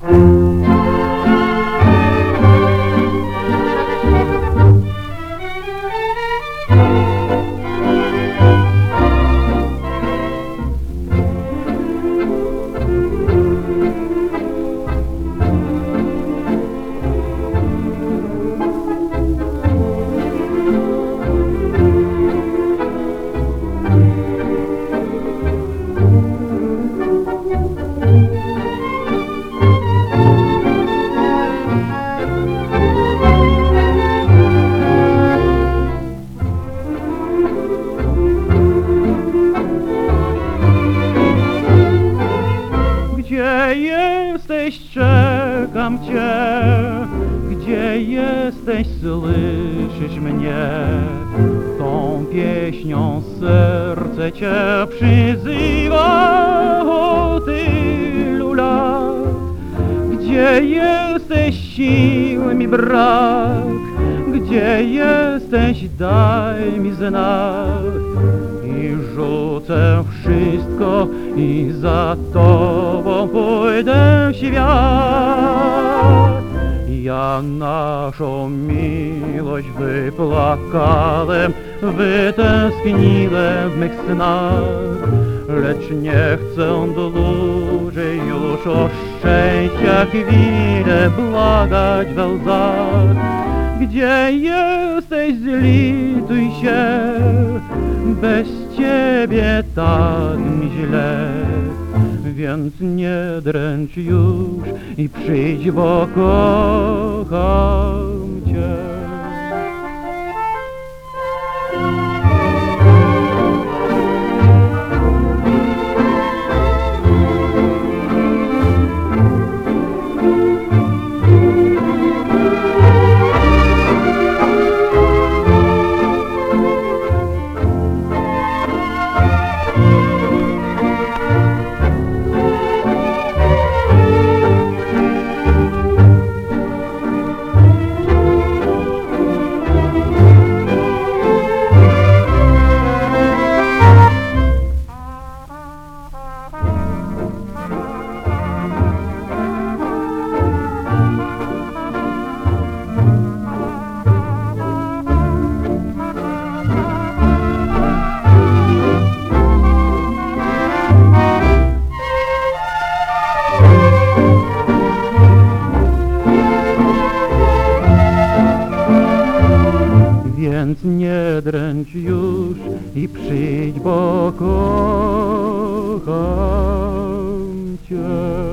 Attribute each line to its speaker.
Speaker 1: Gdzie jesteś, czekam Cię, gdzie jesteś, słyszysz mnie? Tą pieśnią serce Cię przyzywa od tylu lat. Gdzie jesteś, sił mi brak, gdzie jesteś, daj mi znak. I rzucę wszystko i za Tobą pójdę w świat. Ja naszą miłość wyplakałem, wytęskniłem w mych snach, lecz nie chcę dłużej już o szczęścia chwilę błagać we łzach. Gdzie jesteś, zlituj się, bez Ciebie tak mi źle. Więc nie dręcz już i przyjdź, bo kocham Cię. Więc nie dręcz już i przyjdź, bo kocham Cię.